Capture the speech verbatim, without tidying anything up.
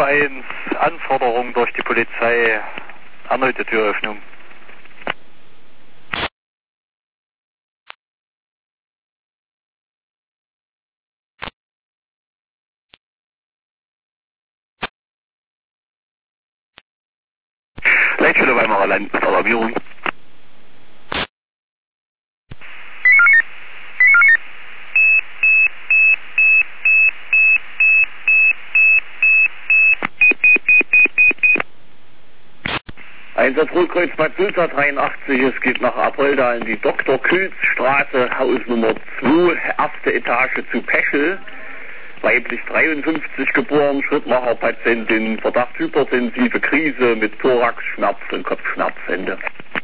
Stufe eins, Anforderung durch die Polizei, erneute Türöffnung. Leitstelle Weimarer Land mit Alarmierung. Einsatz Rotkreuz Bad Sulza dreiundachtzig, es geht nach Apolda in die Doktor Külz Straße, Haus Nummer zwei, erste Etage zu Peschel. Weiblich dreiundfünfzig geboren, Schrittmacherpatientin, Verdacht hypertensive Krise mit Thoraxschmerz und Kopfschmerzhände.